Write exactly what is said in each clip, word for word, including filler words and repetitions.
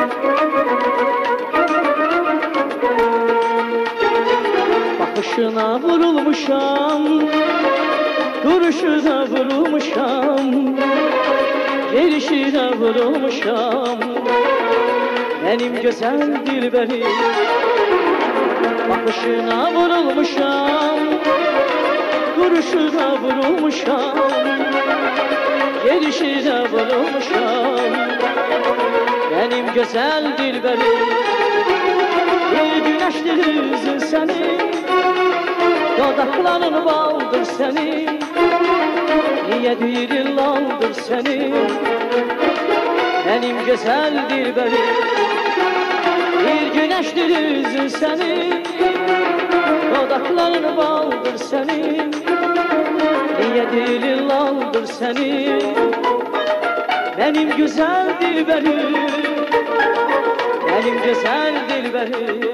Bakışına vurulmuşam, duruşuna vurulmuşam, gelişine vurulmuşam, benim güzel dilberim. Bakışına vurulmuşam, duruşuna vurulmuşam, gelişine vurulmuşam, benim güzel dilberim. Bir güneşli yüzün senin, dodakların baldır senin, niye dilin laldır senin, benim güzel dilberim. Bir güneşli yüzün senin, dodakların baldır senin, niye dilin laldır senin, benim güzel dilberim, benim güzel dilberim.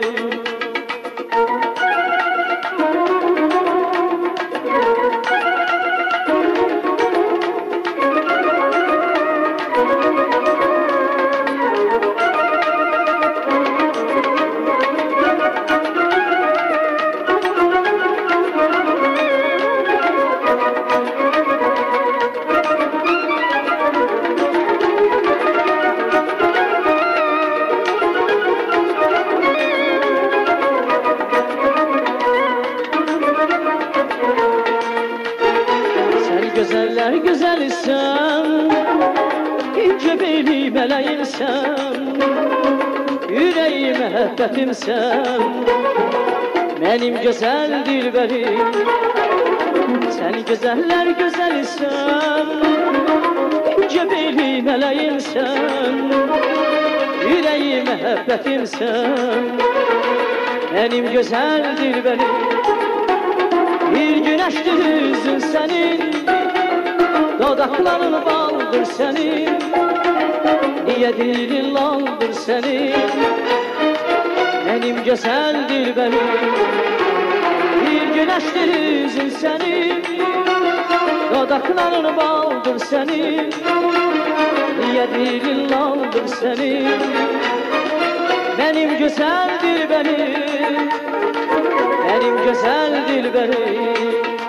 Güzeller güzelsen, ince beli meleğinsen, yüreğim mehabbetimsen, benim güzel dilberim. Sen güzeller güzelsen, ince beli meleğinsen, yüreğim mehabbetimsen, benim güzel dilberim. Bir güneşli yüzün senin, dodakların baldır senin, niye dilin laldır senin, benim güzel dilberim. Bir güneşli yüzün senin, dodakların baldır senin, niye dilin laldır senin, benim güzel dilberim, benim güzel dilberim.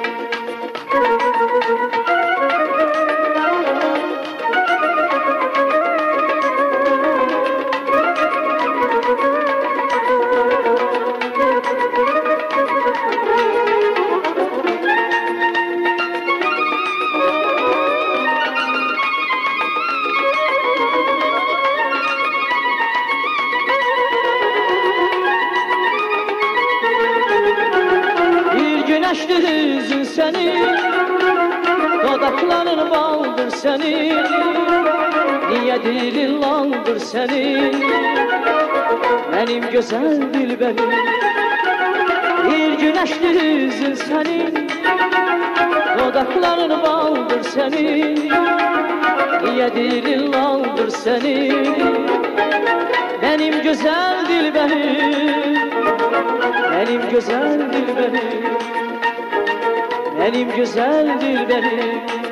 Güneşli yüzün senin, dodakların baldır senin, niye dilin laldır senin, benim güzel dilberim. Bir güneşli yüzün senin, dodakların baldır senin, niye dilin laldır senin, benim güzel dilberim, benim güzel dilberim, benim güzel dilberim.